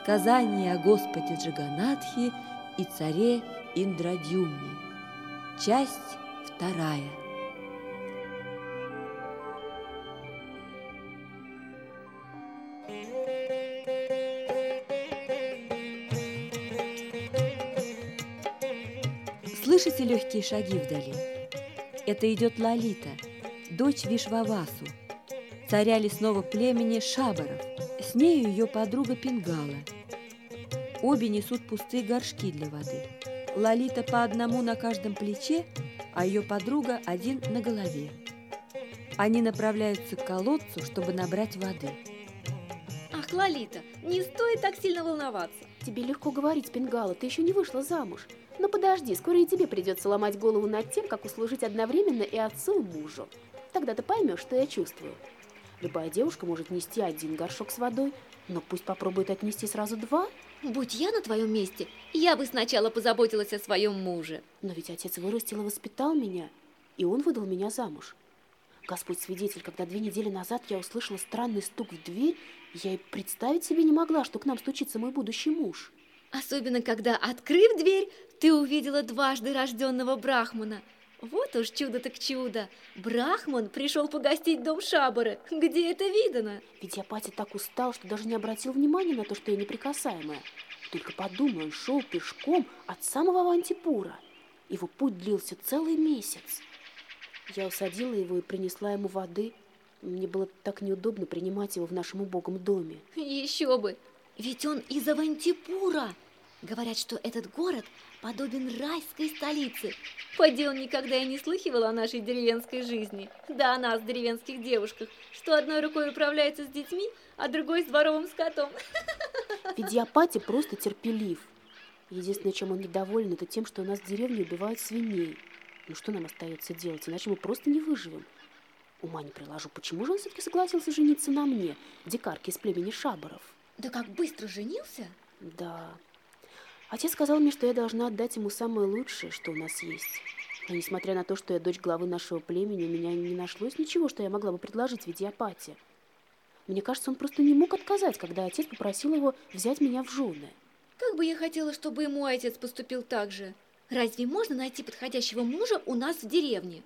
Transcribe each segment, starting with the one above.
Сказание о Господе Джаганатхе и царе Индрадьюмне. Часть 2. Слышите легкие шаги вдали? Это идет Лалита, дочь Вишвавасу, царя лесного племени Шабаров. С нею ее подруга Пингала. Обе несут пустые горшки для воды. Лалита по одному на каждом плече, а ее подруга один на голове. Они направляются к колодцу, чтобы набрать воды. Ах, Лалита, не стоит так сильно волноваться. Тебе легко говорить, Пингала, ты еще не вышла замуж. Но подожди, скоро и тебе придется ломать голову над тем, как услужить одновременно и отцу, и мужу. Тогда ты поймешь, что я чувствую. Любая девушка может нести один горшок с водой, но пусть попробует отнести сразу 2. Будь я на твоем месте, я бы сначала позаботилась о своем муже. Но ведь отец вырастил и воспитал меня, и он выдал меня замуж. Господь свидетель, когда 2 недели назад я услышала странный стук в дверь, я и представить себе не могла, что к нам стучится мой будущий муж. Особенно, когда, открыв дверь, ты увидела дважды рожденного брахмана. Вот уж чудо так чудо. Брахман пришел погостить в дом Шабары. Где это видано? Видьяпати так устал, что даже не обратил внимания на то, что я неприкасаемая. Только подумай, он шел пешком от самого Авантипура. Его путь длился целый месяц. Я усадила его и принесла ему воды. Мне было так неудобно принимать его в нашем убогом доме. Еще бы! Ведь он из Авантипура. Говорят, что этот город подобен райской столице. Поди он никогда и не слыхивал о нашей деревенской жизни. Да о нас, деревенских девушках, что одной рукой управляется с детьми, а другой с дворовым скотом. Видьяпати просто терпелив. Единственное, чем он недоволен, это тем, что у нас в деревне убивают свиней. Ну что нам остается делать, иначе мы просто не выживем. Ума не приложу, почему же он все-таки согласился жениться на мне, дикарке из племени Шабаров? Да как быстро женился? Да. Отец сказал мне, что я должна отдать ему самое лучшее, что у нас есть. Но несмотря на то, что я дочь главы нашего племени, у меня не нашлось ничего, что я могла бы предложить Видьяпати. Мне кажется, он просто не мог отказать, когда отец попросил его взять меня в жены. Как бы я хотела, чтобы и мой отец поступил так же. Разве можно найти подходящего мужа у нас в деревне?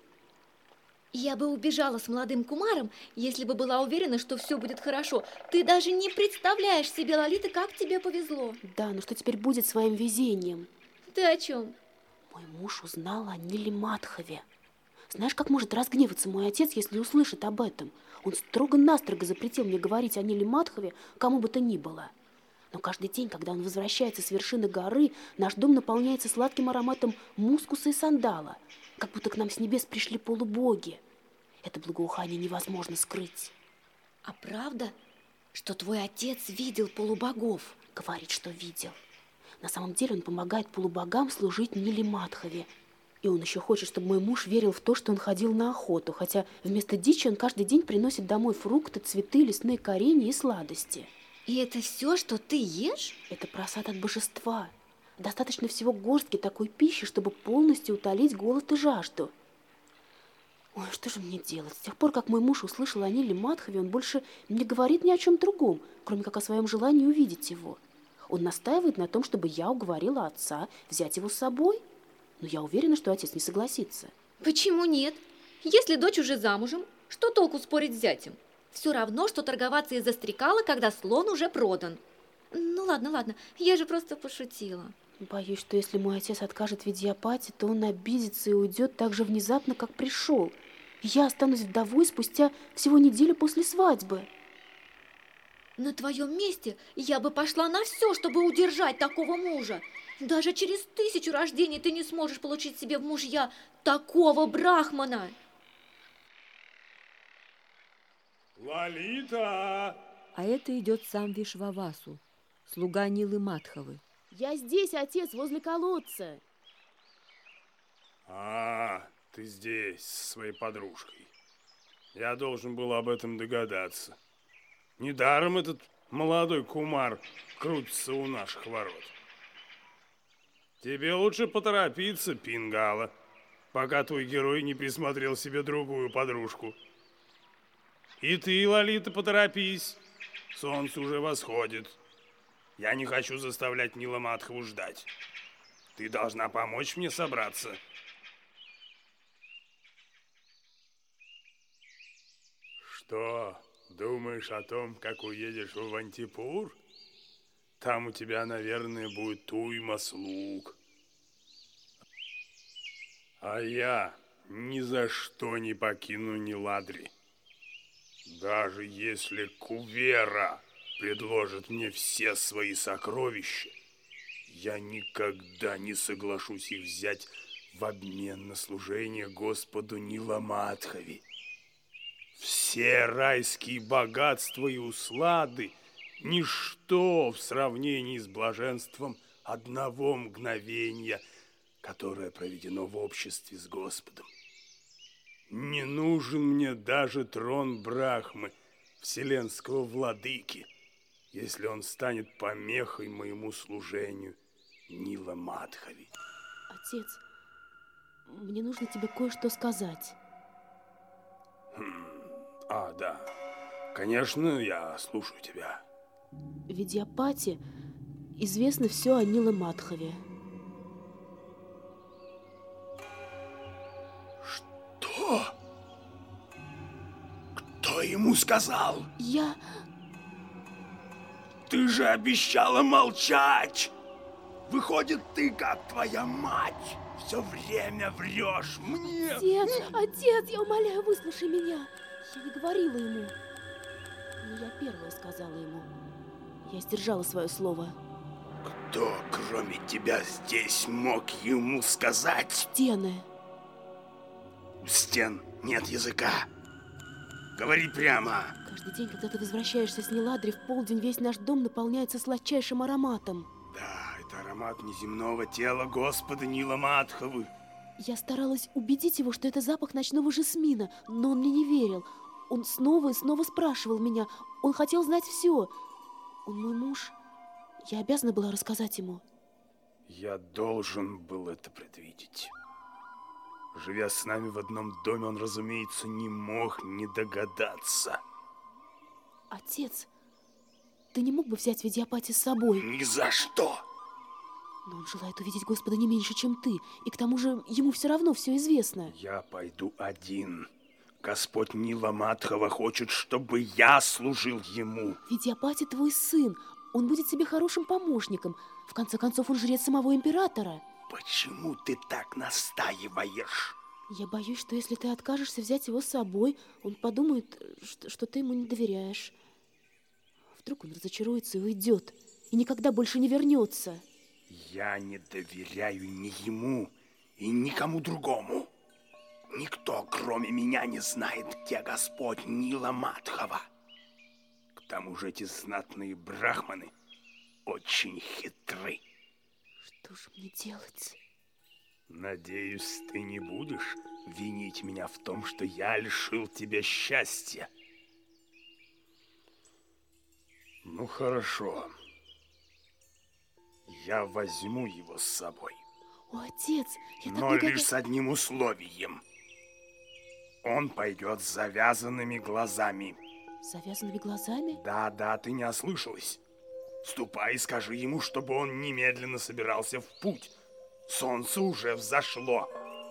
Я бы убежала с молодым кумаром, если бы была уверена, что все будет хорошо. Ты даже не представляешь себе, Лалита, как тебе повезло. Да, но что теперь будет с моим везением? Ты о чем? Мой муж узнал о Нилимадхове. Знаешь, как может разгневаться мой отец, если услышит об этом? Он строго-настрого запретил мне говорить о Нилимадхове кому бы то ни было. Но каждый день, когда он возвращается с вершины горы, наш дом наполняется сладким ароматом мускуса и сандала, как будто к нам с небес пришли полубоги. Это благоухание невозможно скрыть. А правда, что твой отец видел полубогов? Говорит, что видел. На самом деле он помогает полубогам служить Нилимадхове. И он еще хочет, чтобы мой муж верил в то, что он ходил на охоту, хотя вместо дичи он каждый день приносит домой фрукты, цветы, лесные коренья и сладости. И это все, что ты ешь? Это просад от божества. Достаточно всего горстки такой пищи, чтобы полностью утолить голод и жажду. Ой, что же мне делать? С тех пор, как мой муж услышал о Нилимадхове, он больше не говорит ни о чем другом, кроме как о своем желании увидеть его. Он настаивает на том, чтобы я уговорила отца взять его с собой. Но я уверена, что отец не согласится. Почему нет? Если дочь уже замужем, что толку спорить с зятем? Все равно, что торговаться из-за стрекала, когда слон уже продан. Ну ладно, я же просто пошутила. Боюсь, что если мой отец откажет Видьяпати, то он обидится и уйдет так же внезапно, как пришел. Я останусь вдовой спустя всего неделю после свадьбы. На твоем месте я бы пошла на все, чтобы удержать такого мужа. Даже через 1000 рождений ты не сможешь получить себе в мужья такого брахмана. Лалита! А это идет сам Вишвавасу, слуга Нилимадховы. Я здесь, отец, возле колодца. Ты здесь со своей подружкой. Я должен был об этом догадаться. Недаром этот молодой кумар крутится у наших ворот. Тебе лучше поторопиться, Пингала, пока твой герой не присмотрел себе другую подружку. И ты, Лолита, поторопись. Солнце уже восходит. Я не хочу заставлять Нила Мадхаву ждать. Ты должна помочь мне собраться. Что, думаешь о том, как уедешь в Авантипур? Там у тебя, наверное, будет уйма слуг. А я ни за что не покину Ниладри. Даже если Кувера предложит мне все свои сокровища, я никогда не соглашусь их взять в обмен на служение Господу Ниламадхаве. Все райские богатства и услады – ничто в сравнении с блаженством одного мгновения, которое проведено в обществе с Господом. Не нужен мне даже трон Брахмы, вселенского владыки, если он станет помехой моему служению Ниламадхаве. Отец, мне нужно тебе кое-что сказать. Да. Конечно, я слушаю тебя. В Видьяпате известно все о Ниламадхаве. Что? Кто ему сказал? Я... Ты же обещала молчать! Выходит, ты, как твоя мать, все время врешь мне. Отец, я умоляю, выслушай меня. Я не говорила ему. Но я первая сказала ему. Я сдержала свое слово. Кто, кроме тебя, здесь мог ему сказать? Стены. У стен нет языка. Говори прямо. Каждый день, когда ты возвращаешься с Ниладри, в полдень весь наш дом наполняется сладчайшим ароматом. Да, это аромат неземного тела Господа Ниламадхавы. Я старалась убедить его, что это запах ночного жасмина, но он мне не верил. Он снова и снова спрашивал меня. Он хотел знать все. Он мой муж. Я обязана была рассказать ему. Я должен был это предвидеть. Живя с нами в одном доме, он, разумеется, не мог не догадаться. Отец, ты не мог бы взять Видьяпати с собой? Ни за что! Но он желает увидеть Господа не меньше, чем ты. И к тому же ему все равно все известно. Я пойду один. Господь Ниламадхава хочет, чтобы я служил ему. Видьяпати твой сын. Он будет тебе хорошим помощником. В конце концов, он жрец самого императора. Почему ты так настаиваешь? Я боюсь, что если ты откажешься взять его с собой, он подумает, что ты ему не доверяешь. Вдруг он разочаруется и уйдет, и никогда больше не вернется. Я не доверяю ни ему и никому другому. Никто, кроме меня, не знает, где Господь Ниламадхава. К тому же эти знатные брахманы очень хитры. Что же мне делать? Надеюсь, ты не будешь винить меня в том, что я лишил тебя счастья. Ну, хорошо. Я возьму его с собой. О, отец, я так Но никогда... лишь с одним условием. Он пойдет с завязанными глазами. С завязанными глазами? Да, ты не ослышалась. Ступай и скажи ему, чтобы он немедленно собирался в путь. Солнце уже взошло.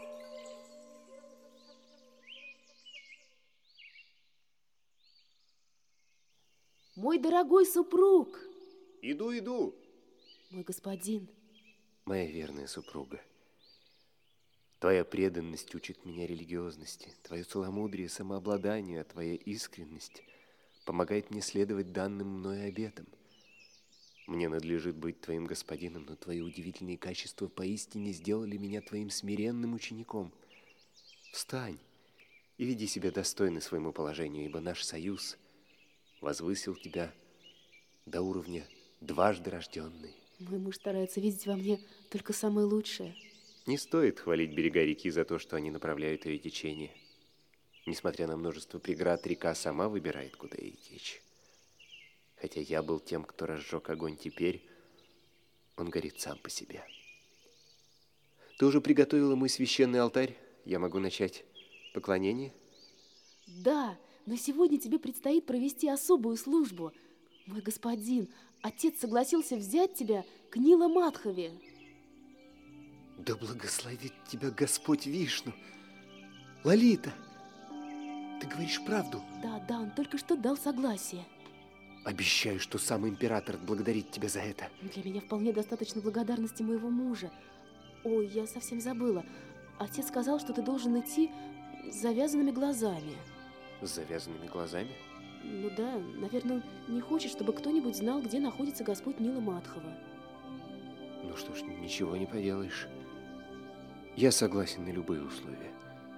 Мой дорогой супруг! Иду. Мой господин. Моя верная супруга, твоя преданность учит меня религиозности, твое целомудрие, самообладание, твоя искренность помогает мне следовать данным мною обетам. Мне надлежит быть твоим господином, но твои удивительные качества поистине сделали меня твоим смиренным учеником. Встань и веди себя достойно своему положению, ибо наш союз возвысил тебя до уровня дважды рожденный. Мой муж старается видеть во мне только самое лучшее. Не стоит хвалить берега реки за то, что они направляют ее течение. Несмотря на множество преград, река сама выбирает, куда ей течь. Хотя я был тем, кто разжег огонь, теперь он горит сам по себе. Ты уже приготовила мой священный алтарь? Я могу начать поклонение? Да, но сегодня тебе предстоит провести особую службу. Мой господин, отец согласился взять тебя к Нила-Мадхаве. Да благословит тебя Господь Вишну. Лолита, ты говоришь правду? Да, он только что дал согласие. Обещаю, что сам император отблагодарит тебя за это. Для меня вполне достаточно благодарности моего мужа. Ой, я совсем забыла. Отец сказал, что ты должен идти с завязанными глазами. С завязанными глазами? Ну да, наверное, он не хочет, чтобы кто-нибудь знал, где находится Господь Нила-Мадхава. Ну что ж, ничего не поделаешь. Я согласен на любые условия.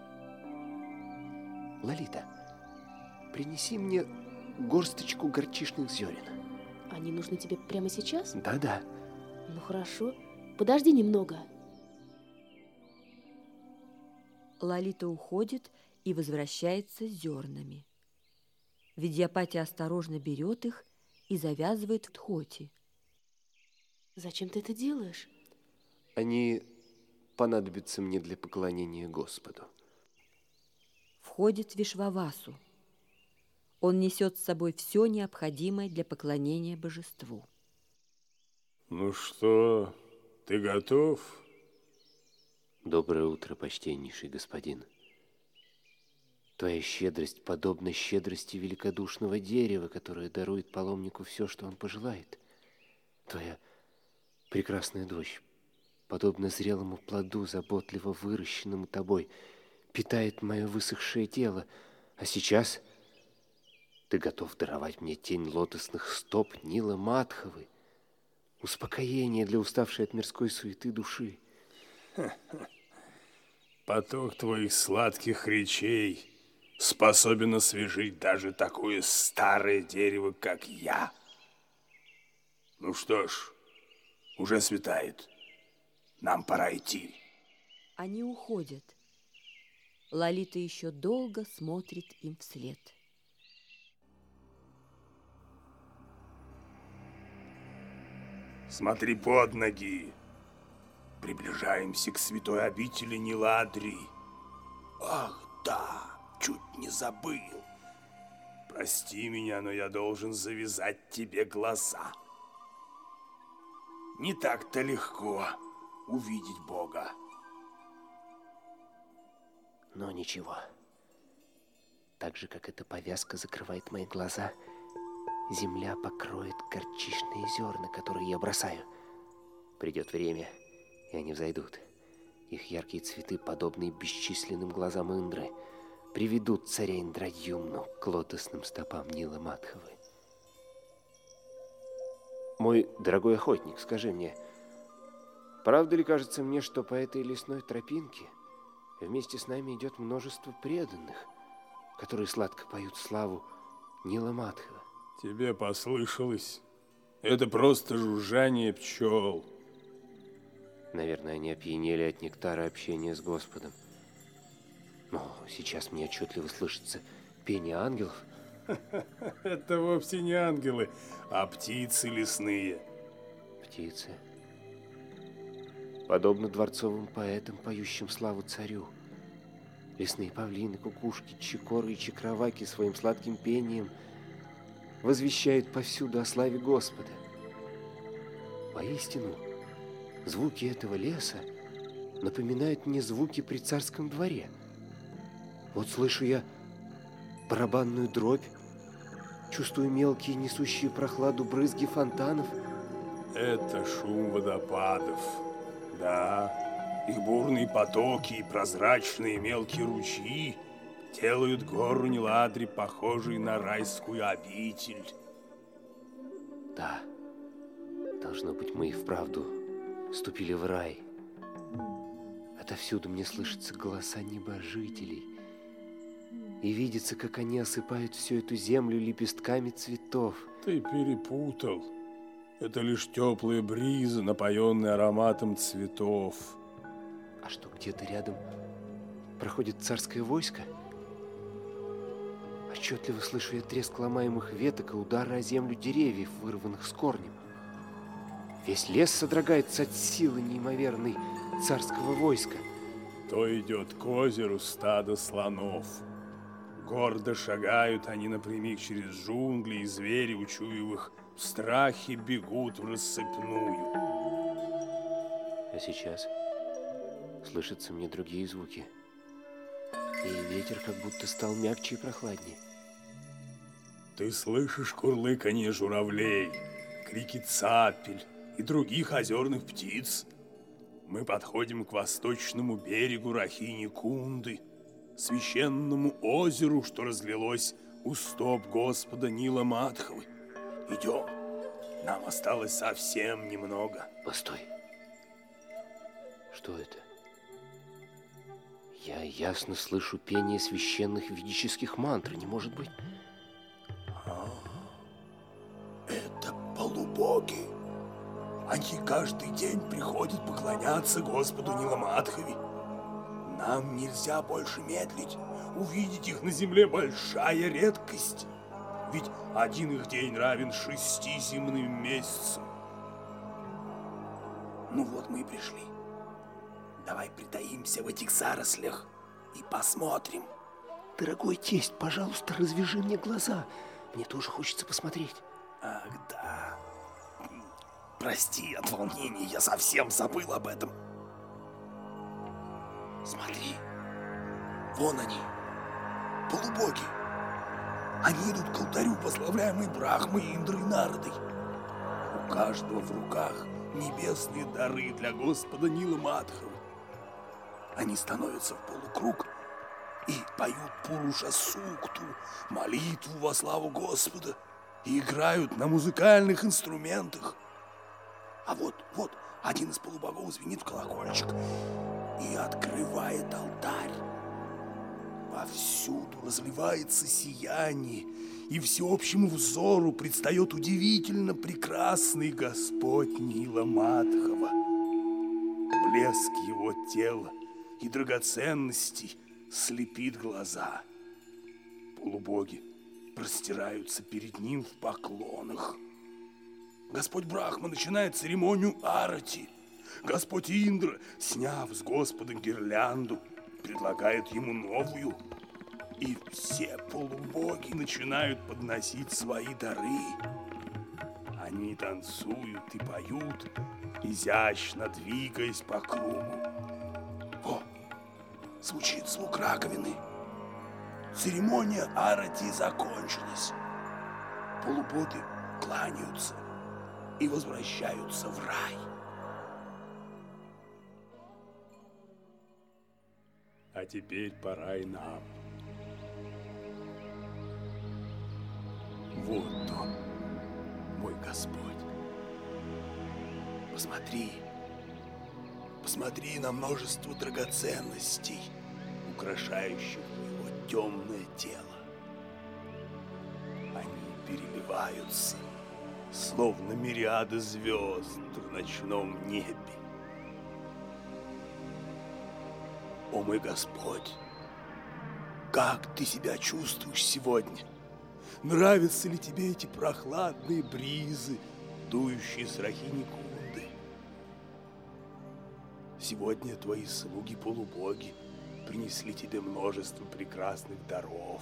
Лолита, принеси мне горсточку горчичных зерен. Они нужны тебе прямо сейчас? Да. Ну хорошо, подожди немного. Лолита уходит и возвращается с зернами. Видьяпати осторожно берет их и завязывает в тхоти. Зачем ты это делаешь? Они понадобятся мне для поклонения Господу. Входит Вишвавасу. Он несет с собой все необходимое для поклонения божеству. Ну что, ты готов? Доброе утро, почтеннейший господин. Твоя щедрость подобна щедрости великодушного дерева, которое дарует паломнику все, что он пожелает. Твоя прекрасная дочь, подобно зрелому плоду, заботливо выращенному тобой, питает мое высохшее тело, а сейчас ты готов даровать мне тень лотосных стоп Нила-Мадхавы, успокоение для уставшей от мирской суеты души. Поток твоих сладких речей способен освежить даже такое старое дерево, как я. Ну что ж, уже светает. Нам пора идти. Они уходят. Лолита еще долго смотрит им вслед. Смотри под ноги. Приближаемся к святой обители Ниладри. Ах, да, чуть не забыл. Прости меня, но я должен завязать тебе глаза. Не так-то легко увидеть Бога. Но ничего. Так же, как эта повязка закрывает мои глаза, земля покроет горчичные зерна, которые я бросаю. Придет время, и они взойдут. Их яркие цветы, подобные бесчисленным глазам Индры, приведут царя Индрадьюмну к лотосным стопам Нила-Мадхавы. Мой дорогой охотник, скажи мне, правда ли кажется мне, что по этой лесной тропинке вместе с нами идет множество преданных, которые сладко поют славу Нила-Мадхава? Тебе послышалось? Это просто жужжание пчел. Наверное, они опьянели от нектара общения с Господом. Но сейчас мне отчетливо слышится пение ангелов. Это вовсе не ангелы, а птицы лесные. Птицы. Подобно дворцовым поэтам, поющим славу царю. Лесные павлины, кукушки, чекоры и чекроваки своим сладким пением возвещают повсюду о славе Господа. Поистину, звуки этого леса напоминают мне звуки при царском дворе. Вот слышу я барабанную дробь, чувствую мелкие, несущие прохладу брызги фонтанов. Это шум водопадов. Да, их бурные потоки и прозрачные мелкие ручьи делают гору Ниладри похожей на райскую обитель. Да, должно быть, мы и вправду вступили в рай. Отовсюду мне слышатся голоса небожителей. И видится, как они осыпают всю эту землю лепестками цветов. Ты перепутал. Это лишь теплые бризы, напоенные ароматом цветов. А что, где-то рядом проходит царское войско? Отчетливо слышу я треск ломаемых веток и удары о землю деревьев, вырванных с корнем. Весь лес содрогается от силы неимоверной царского войска. То идет к озеру стадо слонов. Гордо шагают они напрямик через джунгли, и звери, учуяв их в страхе, бегут в рассыпную. А сейчас слышатся мне другие звуки. И ветер как будто стал мягче и прохладнее. Ты слышишь курлыканье журавлей, крики цапель и других озерных птиц. Мы подходим к восточному берегу Рахини-Кунды, священному озеру, что разлилось у стоп Господа Нила Мадхавы. Идем, нам осталось совсем немного. Постой. Что это? Я ясно слышу пение священных ведических мантр, не может быть. Это полубоги. Они каждый день приходят поклоняться Господу Ниламадхаве. Нам нельзя больше медлить. Увидеть их на земле большая редкость. Ведь один их день равен 6 земным месяцам. Ну вот мы и пришли. Давай притаимся в этих зарослях и посмотрим. Дорогой тесть, пожалуйста, развяжи мне глаза. Мне тоже хочется посмотреть. Ах, да. Прости, от волнения я совсем забыл об этом. Смотри, вон они, полубоги. Они идут к алтарю, прославляемой Брахмой, Индрой и Нардой. У каждого в руках небесные дары для Господа Нила Мадхавы. Они становятся в полукруг и поют Пуруша Сукту, молитву во славу Господа, и играют на музыкальных инструментах. А вот один из полубогов звенит в колокольчик и открывает алтарь. Повсюду разливается сияние, и всеобщему взору предстает удивительно прекрасный Господь Нила Мадхава. Блеск его тела и драгоценностей слепит глаза. Полубоги простираются перед ним в поклонах. Господь Брахма начинает церемонию арати. Господь Индра, сняв с Господа гирлянду, предлагает ему новую. И все полубоги начинают подносить свои дары. Они танцуют и поют, изящно двигаясь по кругу. О, звучит звук раковины. Церемония арати закончилась. Полубоги кланяются и возвращаются в рай. А теперь пора и нам. Вот он, мой Господь. Посмотри, посмотри на множество драгоценностей, украшающих его темное тело. Они переливаются, словно мириады звезд в ночном небе. О мой Господь, как ты себя чувствуешь сегодня? Нравятся ли тебе эти прохладные бризы, дующие с Рахини-Кунды? Сегодня твои слуги-полубоги принесли тебе множество прекрасных даров.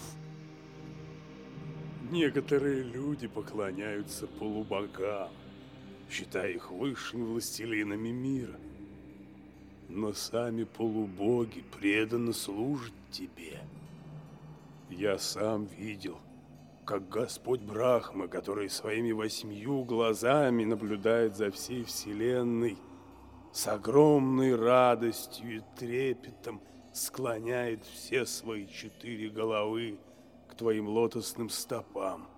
Некоторые люди поклоняются полубогам, считая их высшими властелинами мира. Но сами полубоги преданно служат тебе. Я сам видел, как Господь Брахма, который своими 8 глазами наблюдает за всей вселенной, с огромной радостью и трепетом склоняет все свои 4 головы к твоим лотосным стопам.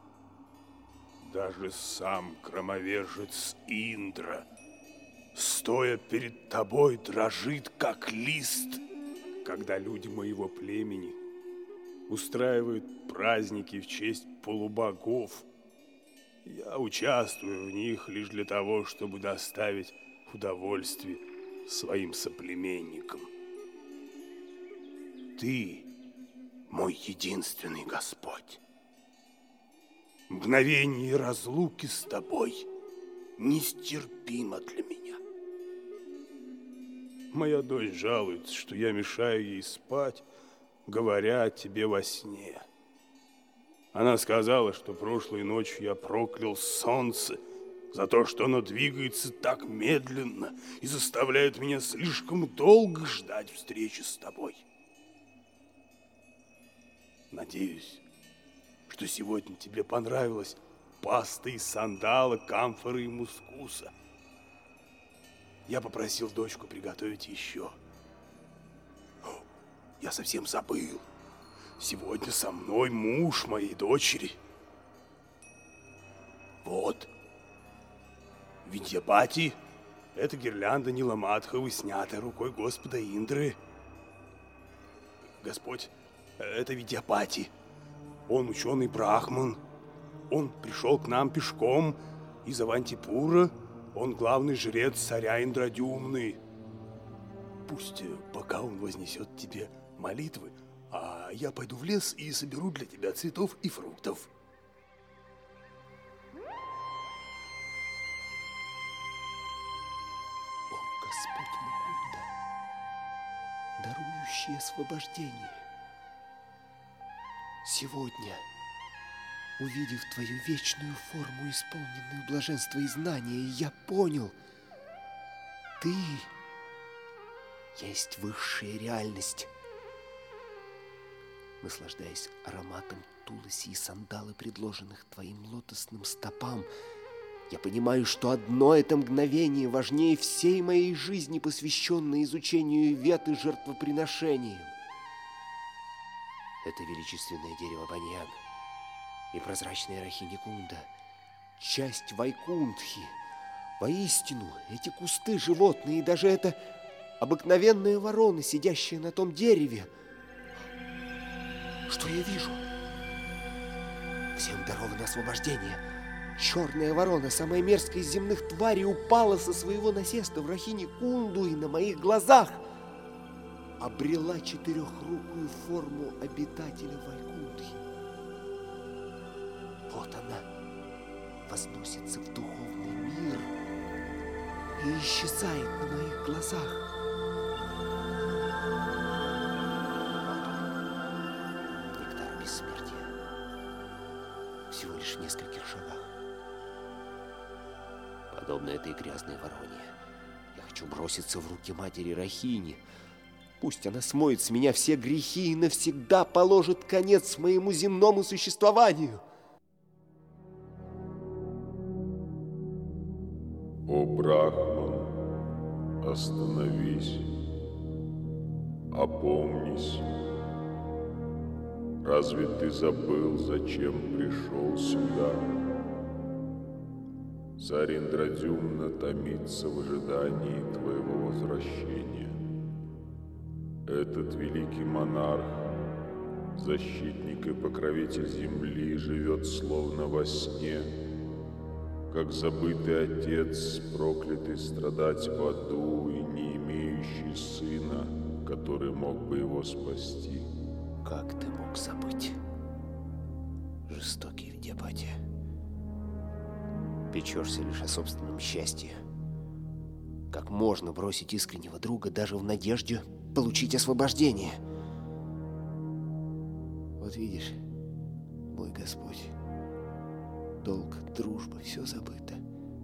Даже сам громовержец Индра, стоя перед тобой, дрожит, как лист, когда люди моего племени устраивают праздники в честь полубогов. Я участвую в них лишь для того, чтобы доставить удовольствие своим соплеменникам. Ты мой единственный Господь. Мгновение разлуки с тобой нестерпимо для меня. Моя дочь жалуется, что я мешаю ей спать, говоря о тебе во сне. Она сказала, что прошлой ночью я проклял солнце за то, что оно двигается так медленно и заставляет меня слишком долго ждать встречи с тобой. Надеюсь, что сегодня тебе понравилась паста из сандала, камфоры и мускуса. Я попросил дочку приготовить еще. О, я совсем забыл. Сегодня со мной муж моей дочери. Вот. Видьяпати – это гирлянда Ниламадхавы, снятая рукой Господа Индры. Господь – это Видьяпати. Он ученый брахман. Он пришел к нам пешком из Авантипура. Он главный жрец царя Индрадюмны. Пусть пока он вознесет тебе молитвы, а я пойду в лес и соберу для тебя цветов и фруктов. О, Господь Мукунда, дарующий освобождение, сегодня, увидев твою вечную форму, исполненную блаженства и знания, я понял, ты есть высшая реальность. Наслаждаясь ароматом туласи и сандалы, предложенных твоим лотосным стопам, я понимаю, что одно это мгновение важнее всей моей жизни, посвященной изучению вет и жертвоприношениям. Это величественное дерево баньян и прозрачная рахини-кунда, часть Вайкунтхи. Воистину, эти кусты животные и даже эта обыкновенная ворона, сидящая на том дереве. Что я вижу? Всем даровано освобождение. Черная ворона, самая мерзкая из земных тварей, упала со своего насеста в Рахини-кунду и на моих глазах обрела четырехрукую форму обитателя Вайкунтхи. Вот она возносится в духовный мир и исчезает на моих глазах. Бессмертия. Всего лишь в нескольких шагах. Подобно этой грязной вороне, я хочу броситься в руки матери Рахини. Пусть она смоет с меня все грехи и навсегда положит конец моему земному существованию. О, Брахман, остановись, опомнись. Разве ты забыл, зачем пришел сюда? Царь Индрадюмна томится в ожидании твоего возвращения. Этот великий монарх, защитник и покровитель земли, живет словно во сне, как забытый отец, проклятый страдать в аду и не имеющий сына, который мог бы его спасти. Как ты мог забыть, жестокий Видьяпати? Печешься лишь о собственном счастье. Как можно бросить искреннего друга даже в надежде получить освобождение? Вот видишь, мой Господь, долг, дружба, все забыто.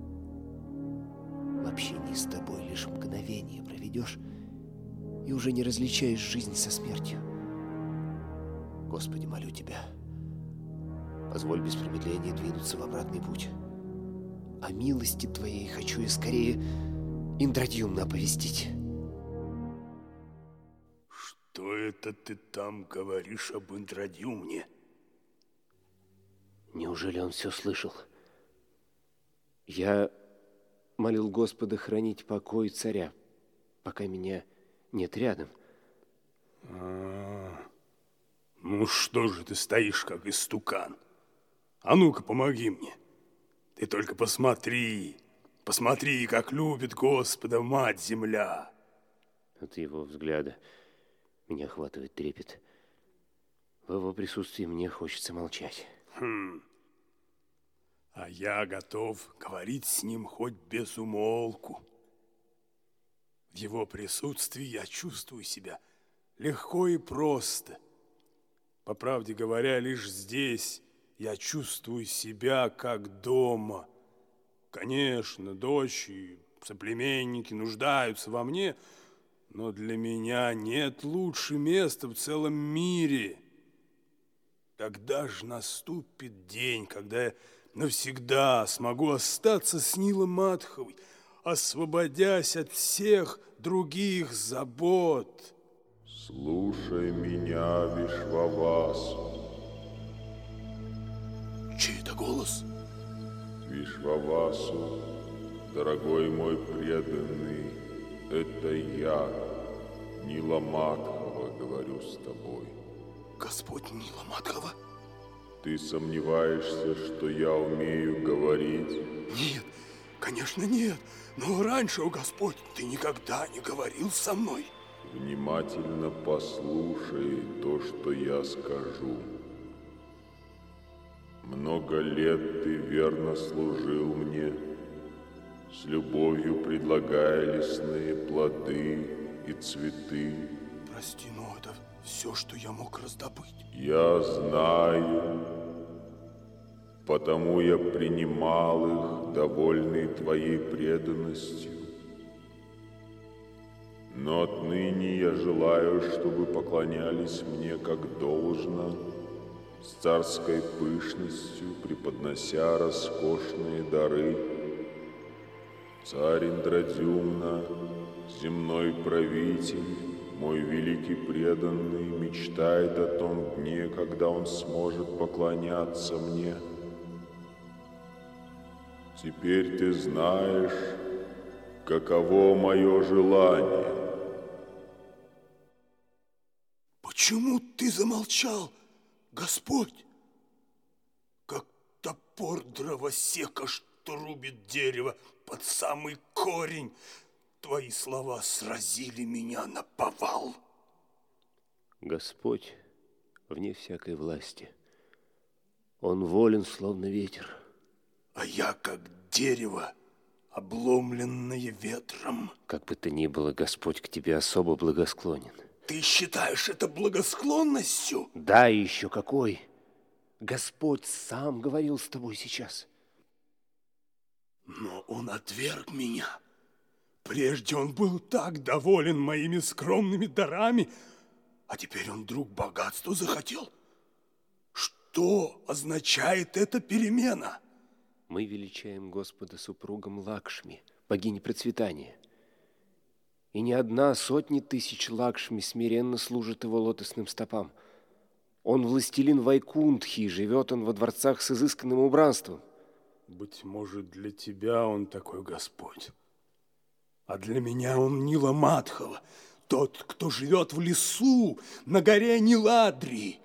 В общении с тобой лишь мгновение проведешь и уже не различаешь жизнь со смертью. Господи, молю Тебя, позволь без промедления двинуться в обратный путь. О милости Твоей хочу я скорее Индрадюмна оповестить. Что это ты там говоришь об Индрадюмне? Неужели он все слышал? Я молил Господа хранить покой царя, пока меня нет рядом. Ну что же ты стоишь, как истукан? А ну-ка, помоги мне. Ты только посмотри, посмотри, как любит Господа Мать-Земля. От его взгляда меня охватывает трепет. В его присутствии мне хочется молчать. А я готов говорить с ним хоть без умолку. В его присутствии я чувствую себя легко и просто, По правде говоря, лишь здесь я чувствую себя как дома. Конечно, дочь и соплеменники нуждаются во мне, но для меня нет лучше места в целом мире. Когда же наступит день, когда я навсегда смогу остаться с Нила Мадхавой, освободясь от всех других забот? Слушай меня, Вишвавасу. Чей это голос? Вишвавасу, дорогой мой преданный, это я, Нила Мадхава, говорю с тобой. Господь Нила Мадхава? Ты сомневаешься, что я умею говорить? Нет, конечно нет. Но раньше, о Господь, ты никогда не говорил со мной. Внимательно послушай то, что я скажу. Много лет ты верно служил мне, с любовью предлагая лесные плоды и цветы. Прости, но это все, что я мог раздобыть. Я знаю, потому я принимал их, довольный твоей преданностью. Но отныне я желаю, чтобы поклонялись мне как должно, с царской пышностью преподнося роскошные дары. Царь Индрадюмна, земной правитель, мой великий преданный, мечтает о том дне, когда он сможет поклоняться мне. Теперь ты знаешь, каково мое желание. Почему ты замолчал, Господь? Как топор дровосека, что рубит дерево под самый корень, твои слова сразили меня наповал. Господь вне всякой власти. Он волен, словно ветер. А я как дерево, обломленное ветром. Как бы то ни было, Господь к тебе особо благосклонен. Ты считаешь это благосклонностью? Да, и еще какой. Господь сам говорил с тобой сейчас. Но он отверг меня. Прежде он был так доволен моими скромными дарами, а теперь он вдруг богатство захотел. Что означает эта перемена? Мы величаем Господа супругом Лакшми, богини процветания. И не одна, сотни тысяч Лакшми смиренно служат его лотосным стопам. Он властелин Вайкунтхи, и живет он во дворцах с изысканным убранством. Быть может, для тебя он такой Господь. А для меня он Нила Мадхава, тот, кто живет в лесу на горе Ниладри.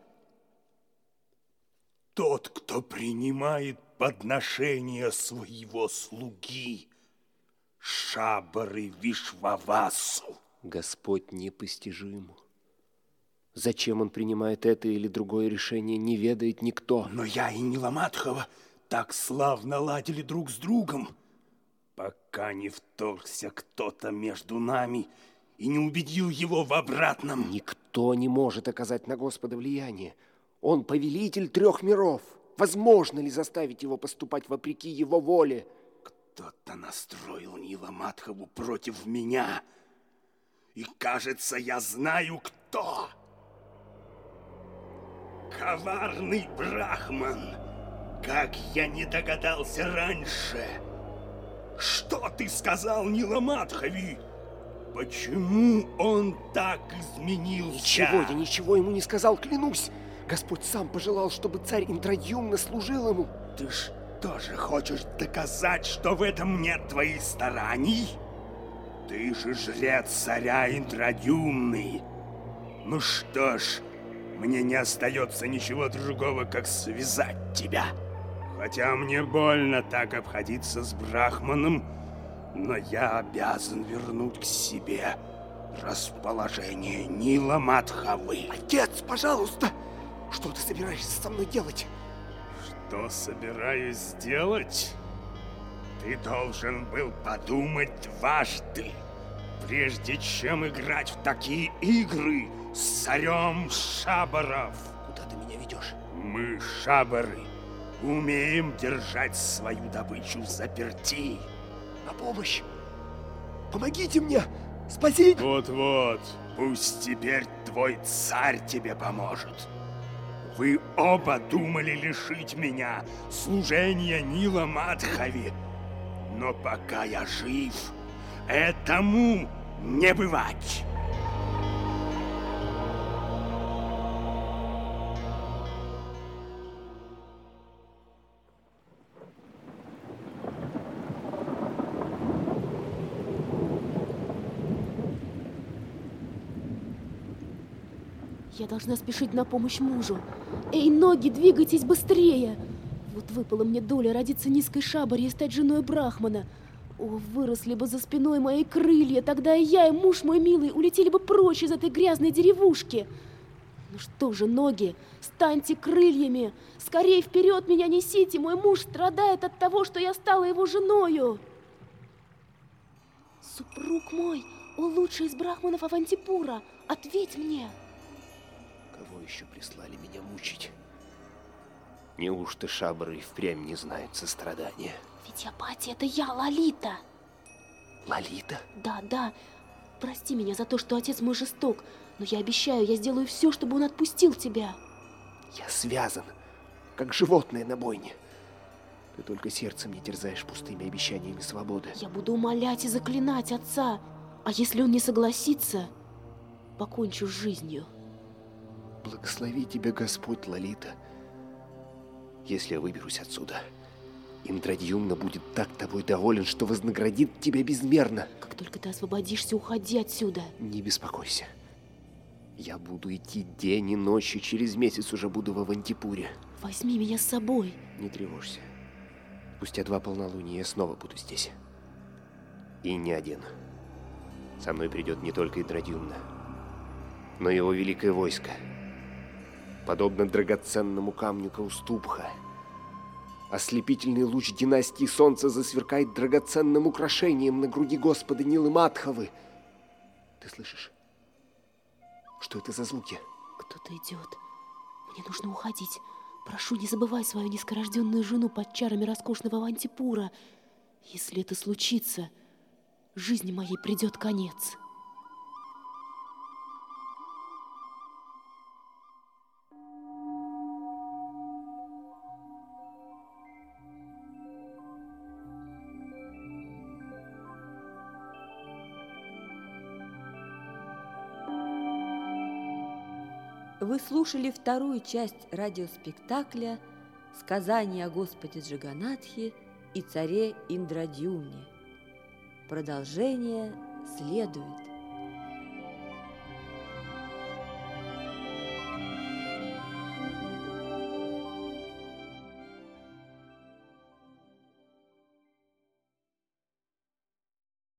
Тот, кто принимает подношения своего слуги, Шабары Вишвавасу. Господь непостижим. Зачем он принимает это или другое решение, не ведает никто. Но я и Нила Мадхава так славно ладили друг с другом, пока не вторгся кто-то между нами и не убедил его в обратном. Никто не может оказать на Господа влияние. Он повелитель 3 миров. Возможно ли заставить его поступать вопреки его воле? Кто-то настроил Нила Мадхаву против меня. И, кажется, я знаю, кто. Коварный брахман. Как я не догадался раньше. Что ты сказал Нила Мадхави? Почему он так изменился? Ничего, я ничего ему не сказал, клянусь. Господь сам пожелал, чтобы царь Индрадюмна служил ему. Ты ж тоже хочешь доказать, что в этом нет твоих стараний? Ты же жрец царя Индрадюмны. Ну что ж, мне не остается ничего другого, как связать тебя. Хотя мне больно так обходиться с брахманом, но я обязан вернуть к себе расположение Нила Мадхавы. Отец, пожалуйста, что ты собираешься со мной делать? Что собираюсь сделать? Ты должен был подумать дважды, прежде чем играть в такие игры с царем Шабаров. Куда ты меня ведешь? Мы, шабары, умеем держать свою добычу взаперти. На помощь! Помогите мне! Спасите! Вот-вот, пусть теперь твой царь тебе поможет. Вы оба думали лишить меня служения Нила Мадхави, но пока я жив, этому не бывать. Я должна спешить на помощь мужу. Эй, ноги, двигайтесь быстрее! Вот выпала мне доля родиться низкой шабаре и стать женой брахмана. О, выросли бы за спиной мои крылья, тогда и я, и муж мой милый улетели бы прочь из этой грязной деревушки. Ну что же, ноги, станьте крыльями! Скорей вперед меня несите, мой муж страдает от того, что я стала его женою. Супруг мой, о лучший из брахманов Авантипура, ответь мне! Кого еще прислали меня мучить? Неужто шабары и впрямь не знают сострадания? Ведь Апати, это я, Лалита. Лалита? Да. Прости меня за то, что отец мой жесток, но я обещаю, я сделаю все, чтобы он отпустил тебя. Я связан, как животное на бойне. Ты только сердцем не терзаешь пустыми обещаниями свободы. Я буду умолять и заклинать отца, а если он не согласится, покончу с жизнью. Благослови тебя Господь, Лалита. Если я выберусь отсюда, Индрадьюмна будет так тобой доволен, что вознаградит тебя безмерно. Как только ты освободишься, уходи отсюда. Не беспокойся. Я буду идти день и ночь, и через месяц уже буду в Авантипуре. Возьми меня с собой. Не тревожься. Спустя 2 полнолуния я снова буду здесь. И не один. Со мной придет не только Индрадьюмна, но и его великое войско. Подобно драгоценному камню Каустубха, ослепительный луч династии солнца засверкает драгоценным украшением на груди Господа Нилы Мадхавы. Ты слышишь? Что это за звуки? Кто-то идет. Мне нужно уходить. Прошу, не забывай свою низкорожденную жену под чарами роскошного Авантипура. Если это случится, жизни моей придет конец. Вы слушали вторую часть радиоспектакля «Сказание о Господе Джаганатхе и царе Индрадьюмне». Продолжение следует.